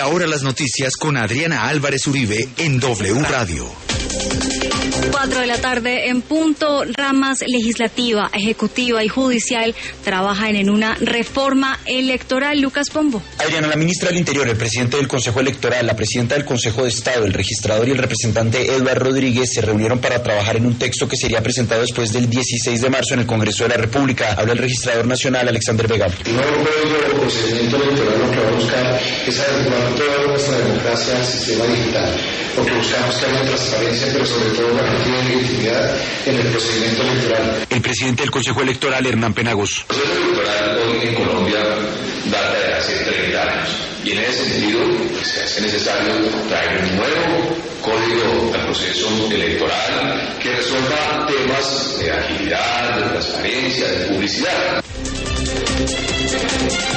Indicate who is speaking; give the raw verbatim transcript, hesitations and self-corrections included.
Speaker 1: Ahora las noticias con Adriana Álvarez Uribe en W Radio.
Speaker 2: Cuatro de la tarde en punto. Ramas legislativa, ejecutiva y judicial trabajan en una reforma electoral. Lucas Pombo.
Speaker 3: Adriana, la ministra del Interior, el presidente del Consejo Electoral, la presidenta del Consejo de Estado, el registrador y el representante Eduardo Rodríguez se reunieron para trabajar en un texto que sería presentado después del dieciséis de marzo en el Congreso de la República. Habla el registrador nacional, Alexander Vega.
Speaker 4: El nuevo código de procedimiento electoral lo que va a buscar es adecuar toda nuestra democracia al sistema digital. Lo que buscamos es que haya transparencia, pero sobre todo garantía de legitimidad en el procedimiento electoral.
Speaker 3: El presidente del Consejo Electoral, Hernán Penagos.
Speaker 5: El proceso electoral hoy en Colombia data de hace treinta años y en ese sentido pues, se hace necesario traer un nuevo código al proceso electoral que resuelva temas de agilidad, de transparencia, de publicidad.